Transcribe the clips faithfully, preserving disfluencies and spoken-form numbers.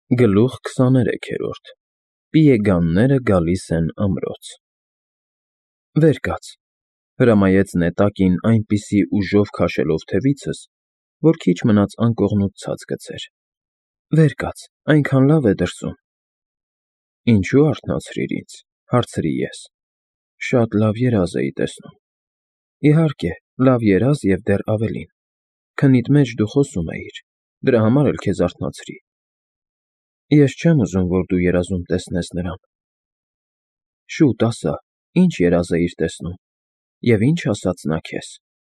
Գլուխ քսաներեքերորդ Պիեգանները գալիս են ամրոց։ Վեր կաց, հրամայեց Նետակին այնպիսի ուժով քաշելով թևիցս, որ քիչ մնաց անկողնուց ցած գցեր։ Վեր կաց, այնքան լավ է դրսում։ Ինչու արթնացրիր ինձ, հարցրի ես։ Շատ լավ երազ էի տեսնում։ Իհարկե, լավ երազ և դեռ ավելին։ Քնիդ մեջ դու խոսում էիր, դրա համար էլ քեզ արթնացրի։ Ես չեմ ուզում, որ դու երազում տեսնես նրան։ Շուտ ասա, ինչ երազ էիր տեսնում, և ինչ ասաց նա քեզ։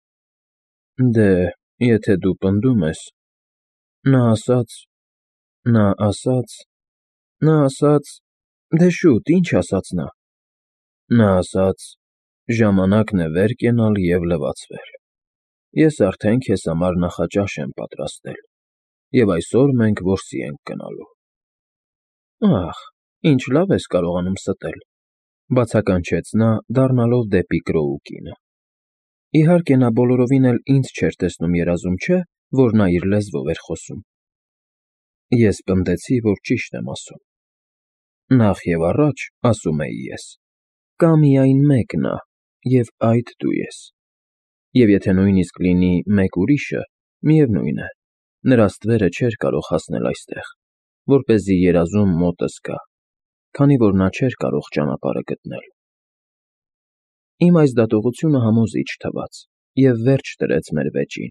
Դե, եթե դու պնդում ես, նա ասաց, նա ասաց, նա ասաց, դե շուտ, ինչ ասաց նա։ Նա ասաց. «Ժամանակն է վեր կենալ և լվացվել։ Ես արդեն քեզ համար նախաճաշ եմ պատրաստել, և այսօր մենք որսի ենք գնալու»։ Ահ, ինչ լավ ես կարողանում ստել, բացականչեց նա, դառնալով դեպի Կրոու կինը։ Իհարկե, նա բոլորովին էլ ինձ չէր տեսնում երազում, չէ՞, որ նա իր լեզվով էր խոսում։ Ես պնդեցի, որ ճիշտ եմ ասում։ Նախ և առաջ, ասում էի ես, կա միայն մեկ նա, և այդ դու ես։ Եվ եթե նույնիսկ լինի մեկ ուրիշը, միևնույն է, նրա ստվերը չէր կարող հասնել այստեղ, որպեսզի երազում մոտս գա, քանի որ նա չէր կարող ճանապարհը գտնել։ Իմ այս դատողությունը համոզիչ թվաց և վերջ դրեց մեր վեճին։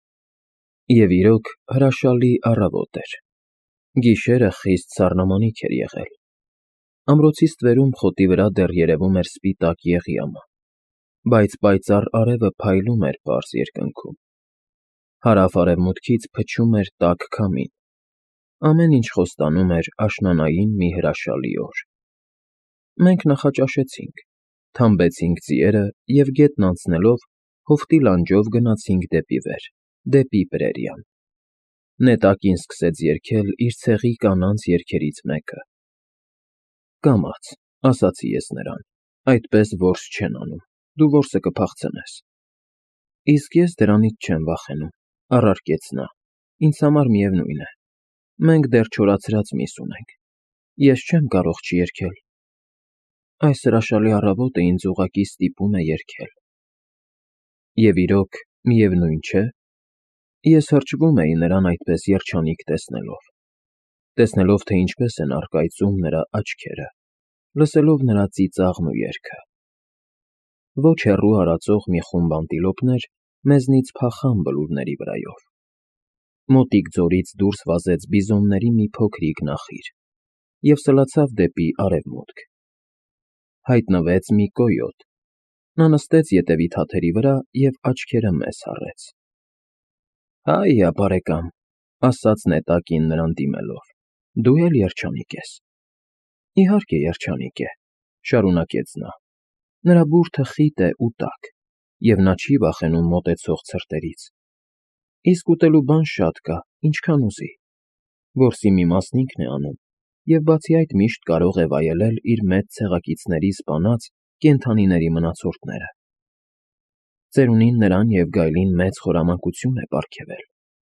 Եվ իրոք, հրաշալի առավոտ էր։ Գիշերը խիստ սառնամանիք էր եղել։ Ամրոցի ստվերում խոտի վրա դեռ երևում էր սպիտակ եղյամը, բայց պայծառ արևը փայլում էր պարզ երկնքում։ Հարավ֊արևմուտքից փչում էր տաք քամին։ Ամեն ինչ խոստանում էր աշնանային մի հրաշալի օր։ Մենք նախաճաշեցինք, թամբեցինք ձիերը և գետն անցնելով հովտի լանջով գնացինք դեպի վեր, դեպի Պրերիան։ Նետակին սկսեց երգել իր ցեղի կանանց երգերից մեկը։ Կամաց, ասացի ես նրան, այդպես որս չեն անում, դու որսը կփախցնես։ Իսկ ես դրանից չեմ վախենում, առարկեց նա, ինձ համար միևնույն է։ Մենք դեռ չորացրած միս ունենք, ես չեմ կարող չերգել։ Այս հրաշալի առավոտը ինձ ուղղակի ստիպում է երգել։ Եվ իրոք, միևնույն չէ, ես հրճվում էի նրան այդպես երջանիկ տեսնելով, տեսնելով, թե ինչպես են առկայծում նրա աչքերը, լսելով նրա ծիծաղն ու երգը։ Ոչ հեռու արածող մի խումբ անտիլոպներ մեզնից փախան բլուրների վրայով։ Մոտիկ ձորից դուրս վազեց բիզոնների մի փոքրիկ նախիր և սլացավ դեպի արևմուտք։ Հայտնվեց մի կոյոտ։ Նա նստեց ետևի թաթերի վրա և աչքերը մեզ առեց։ Հայա, բարեկամ, ասաց Նետակին նրան դիմելով, դու էլ երջանիկ ես։ Իհարկե երջանիկ է, շարունակեց նա։ Նրա բուրդը խիտ է ու տաք, և նա չի վախենում մոտեցող ցրտերից։ Իսկ ուտելու բան շատ կա, ինչքան ուզի։ Որսի մի մասնիկն է անում, և բացի այդ միշտ կարող է վայելել իր մեծ ցեղակիցների սպանած կենդանիների մնացորդները։ Ծերունին նրան և գայլին մեծ խորամանկություն է պարգևել։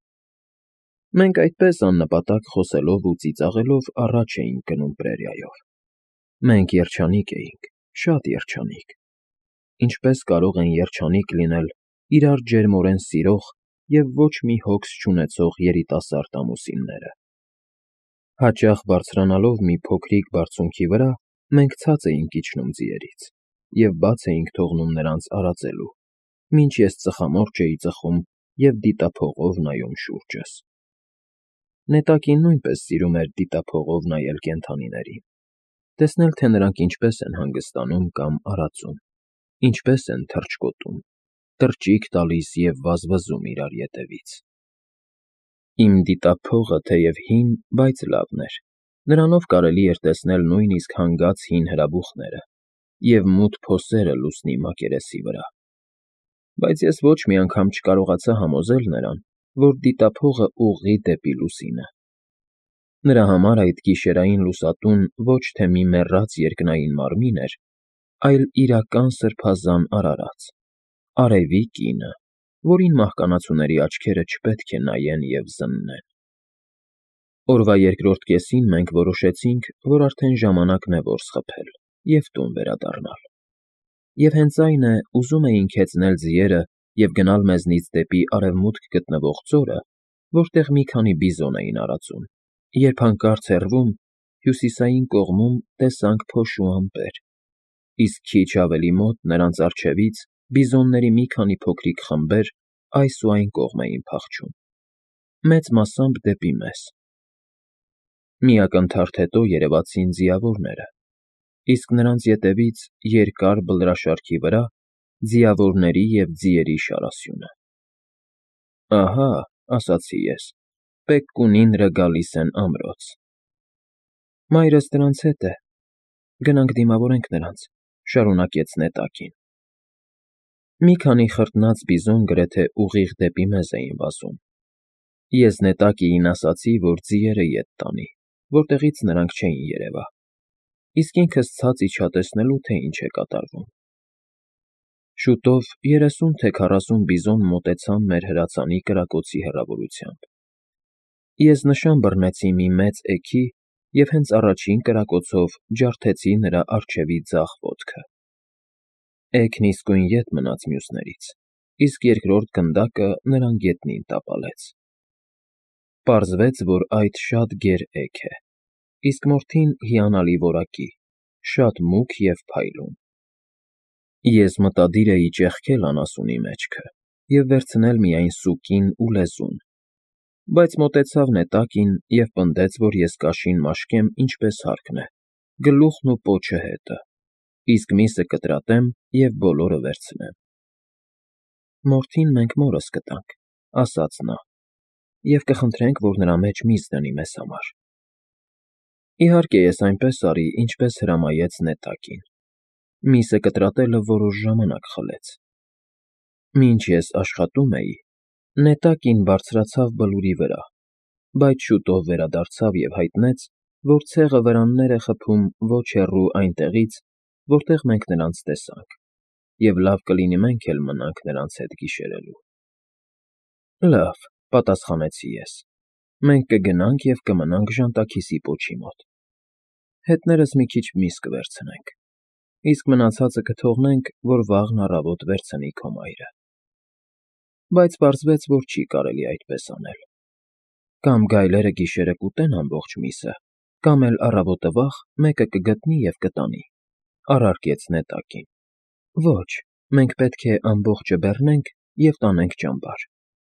Մենք այդպես աննպատակ խոսելով ու ծիծաղելով առաջ էինք գնում Պրերիայով։ Մենք երջանիկ էինք, շատ երջանիկ։ Ինչպես կարող են երջանիկ լինել իրար ջերմորեն սիրող և ոչ մի հոգս չունեցող երիտասարդ ամուսինները։ Հաճախ բարձրանալով մի փոքրիկ բարձունքի վրա, մենք ցած էինք իջնում ձիերից և բաց էինք թողնում նրանց արածելու, մինչ ես ծխամորճ էի ծխում և դիտափողով նայում շուրջս։ Նետակին նույնպես սիրում էր դիտափողով նայել կենդանիներին, տեսնել, թե նրանք ինչպես են հանգստանում կամ արածում, ինչպես են թռչկոտում, թռչիկ տալիս և վազվզում իրար ետևից։ Իմ դիտափողը թեև հին, բայց լավն էր, նրանով կարելի էր տեսնել նույնիսկ հանգած հին հրաբուխները և մութ փոսերը լուսնի մակերեսի վրա։ Բայց ես ոչ մի անգամ չկարողացա համոզել նրան, որ դիտափողը ուղղի դեպի լուսինը։ Նրա համար այդ գիշերային լուսատուն ոչ թե մի մեռած երկնային մարմին էր, այլ իրական սրբազան արարած, արևի կինը, որին մահկանացուների աչքերը չպետք է նայեն և զննեն։ Օրվա երկրորդ կեսին մենք որոշեցինք, որ արդեն ժամանակն է որս խփել և տուն վերադառնալ։ Եվ հենց այն է, ուզում էինք հեծնել ձիերը և գնալ մեզնից դեպի արևմուտք գտնվող ձորը, որտեղ մի քանի բիզոն էին արածում, երբ հանկարծ հեռվում, հյուսիսային կողմում տեսանք փոշու ամպեր, իսկ քիչ ավելի մոտ նրանց առջևից բիզոնների մի քանի փոքրիկ խմբեր այս ու այն կողմ էին փախչում, մեծ մասամբ դեպի մեզ։ Մի ակնթարթ հետո երևացին ձիավորները, իսկ նրանց ետևից երկար բլրաշարքի վրա ձիավորների և ձիերի շարասյունը։ «Ահա,» ասացի ես, «Պեկ֊կունինրը գալիս են ամրոց»։ «Մայրս դրանց հետ է, գնանք դիմավորենք նրանց»,֊ շարունակեց նետակին։ Մի քանի խրտնած բիզոն գրեթե ուղիղ դեպի մեզ էին վազում։ Ես նետակիին ասացի, որ ձիերը ետ տանի, որտեղից նրանք չէին երևա, իսկ ինքս ցած իջա տեսնելու, թե ինչ է կատարվում։ Շուտով երեսուն թե քառասուն բիզոն մոտեցան մեր հրացանի կրակոցի հեռավորությամբ։ Ես նշան բռնեցի մի մեծ էգի և հենց առաջին կրակոցով ջարդեցի նրա առջևի ձախ ոտքը։ Էգն իսկույն ետ մնաց մյուսներից, իսկ երկրորդ գնդակը նրան գետնին տապալեց։ Պարզվեց, որ այդ շատ գեր էգ է, իսկ մորթին հիանալի որակի, շատ մուգ և փայլուն։ Ես մտադիր էի ճեղքել անասունի մեջքը և վերցնել միայն սուկին ու լեզուն, բայց մոտեցավ նետակին և պնդեց, որ ես կաշին մաշկեմ ինչպես հարկն է, գլուխն ու պոչը հետը, իսկ միսը կտրատեմ և բոլորը վերցնեմ։ «Մորթին մենք մորս կտանք,֊ ասաց նա,֊ և կխնդրենք, որ նրա մեջ միս դնի մեզ համար»։ Իհարկե, ես այնպես արի, ինչպես հրամայեց նետակին։ Միսը կտրատելը որոշ ժամանակ խլեց։ Մինչ ես աշխատում էի, նետակին բարձրացավ բլուրի վրա, բայց շուտով վերադարձավ և հայտնեց, որ ցեղը վրաններ է խփում ոչ հեռու այնտեղից, որտեղ մենք նրանց տեսանք, և լավ կլինի մենք էլ մնանք նրանց հետ գիշերելու։ «Լավ,֊ պատասխանեցի ես,֊ մենք կգնանք և կմնանք ժանտաքիսի պոչի մոտ։ Հետներս մի քիչ միս կվերցնենք, իսկ մնացածը կթողնենք, որ վաղն առավոտ վերցնի քո մայրը»։ Բայց պարզվեց, որ չի կարելի այդպես անել։ Կամ գայլերը գիշերը կուտեն ամբողջ միսը, կամ էլ առավոտը վաղ մեկը կգտնի և կտանի,֊ առարկեց նետակին։ Ոչ, մենք պետք է ամբողջը բեռնենք և տանենք ճամբար։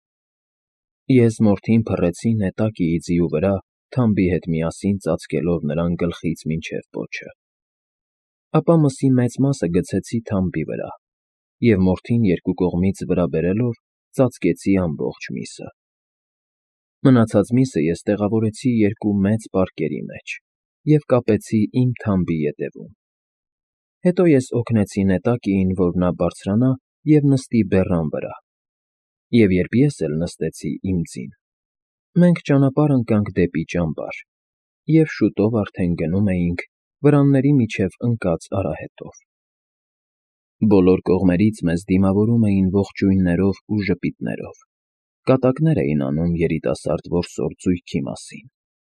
Ես մորթին փռեցի նետակիի ձիու վրա, թամբի հետ միասին ծածկելով նրան գլխից մինչև պոչը։ Ապա մսի մեծ մասը գցեցի թամբի վրա և մորթին երկու կողմից վրա բերելով ծածկեցի ամբողջ միսը։ Մնացած միսը ես տեղավորեցի երկու մեծ պարկերի մեջ և կապեցի իմ թամբի ետևում։ Հետո ես օգնեցի նետակիին, որ նա բարձրանա և նստի բեռան վրա, և երբ ես էլ նստեցի իմ ձին, մենք ճանապարհ ընկանք դեպի ճամբար և շուտով արդեն գնում էինք վրանների միջև ընկած արահետով։ Բոլոր կողմերից մեզ դիմավորում էին ողջույններով ու ժպիտներով, կատակներ էին անում երիտասարդ որսոր ձույքի մասին։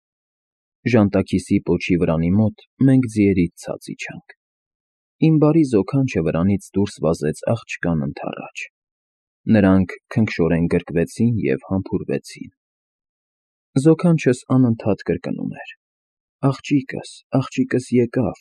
Ժանտաքիսի պոչի վրանի մոտ մենք ձիերից ցած իջանք։ Իմ բարի զոքանչը վրանից դուրս վազեց աղջկան ընդառաջ։ Նրանք քնքշորեն գրկվեցին և համբուրվեցին։ Զոքանչս անընդհատ կրկնում էր. «Աղջիկս, աղջիկս եկավ»։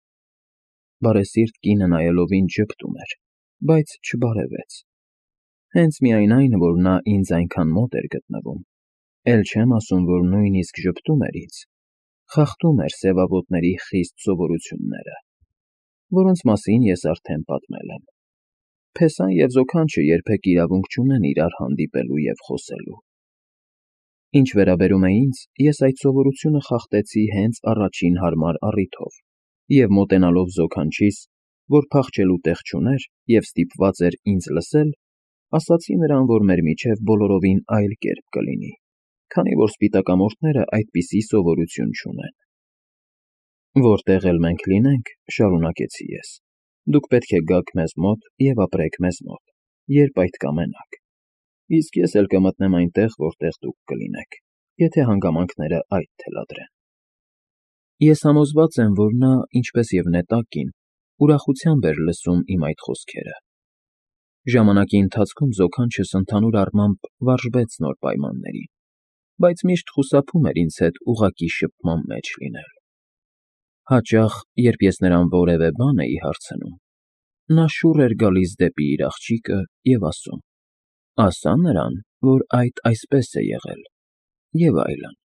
Բարեսիրտ կինը նայելով ինձ ժպտում էր, բայց չբարևեց։ Հենց միայն այն, որ նա ինձ այնքան մոտ էր գտնվում, էլ չեմ ասում, որ նույնիսկ ժպտում էր ինձ, խախտում էր սևավոտների խիստ սովորությունները, որոնց մասին ես արդեն պատմել եմ։ Փեսան և զոքանչը երբեք իրավունք չունեն իրար հանդիպելու և խոսելու։ Ինչ վերաբերում է ինձ, ես այդ սովորությունը խախտեցի հենց առաջին հարմար առիթով և մոտենալով զոքանչիս, որ փախչելու տեղ չուներ և ստիպված էր ինձ լսել, ասացի նրան, որ մեր միջև բոլորովին այլ կերպ կլինի, քանի որ սպիտակամորթները այդպիսի սովորություն չունեն։ «Որտեղ էլ մենք լինենք,֊ շարունակեցի ես,֊ դուք պետք է գաք մեզ մոտ և ապրեք մեզ մոտ, երբ այդ կամենաք, իսկ ես էլ կմտնեմ այնտեղ, որտեղ դուք կլինեք։ եթե հանգամանքները այդ թելադրեն։ Ես համոզված եմ, որ նա, ինչպես և նետակին, ուրախությամբ էր լսում իմ այդ խոսքերը։ Ժամանակի ընթացքում զոքանչս ընդհանուր առմամբ վարժվեց նոր պայմաններին, բայց միշտ խուսափում էր ինձ հետ ուղղակի շփման մեջ լինել։ Հաճախ, երբ ես նրան որևէ բան էի հարցնում, նա շուռ էր գալիս դեպի իր աղջիկը և ասում. «Ասա նրան, որ այդ այսպես է եղել», և այլն։